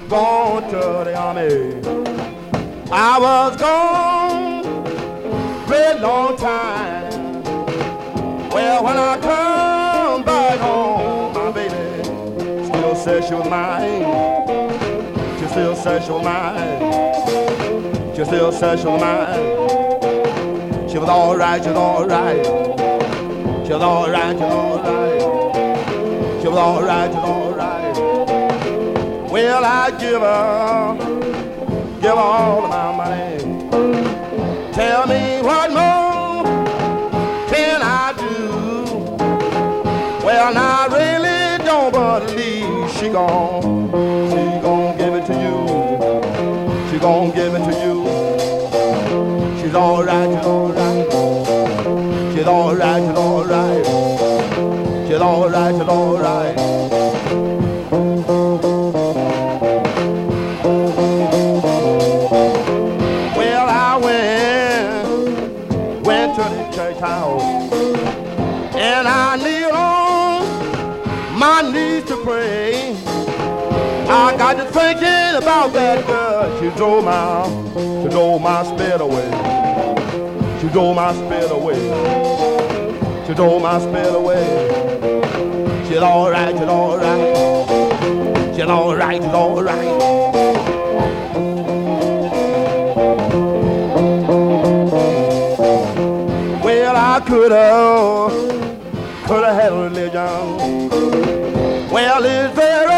gone to the army. I was gone a long time. Well, when I come back home, my baby still says she was mine. She still says she was mine. She still says she was mine. She was all right, she was all right. She was all right, she was all right. She was all right, she was all right. Well, I give her all of my money. Tell me what more can I do? Well, I really don't believe she gon' give it to you. She gon' give it to you. She's all right, she's all right. She's all right, she's all right. She's all right, she's all right. Well, I went to the church house and I kneeled on my knees to pray. I got to thinking about that girl. She drove my spirit away. She drove my spirit away. She drove my spirit away. She's all right, she's all right. She's all right, she's all right. Well, I could have had a religion. Well, it's very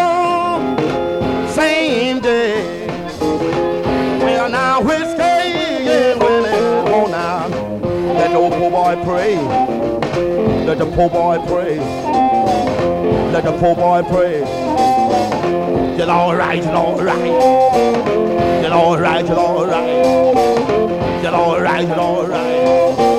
same day. Well, now whiskey and women, oh now, let the old poor boy pray. Let the poor boy pray. Let the poor boy pray. It's all right, it's all right. It's all right, it's all right. It's all right, it's all right.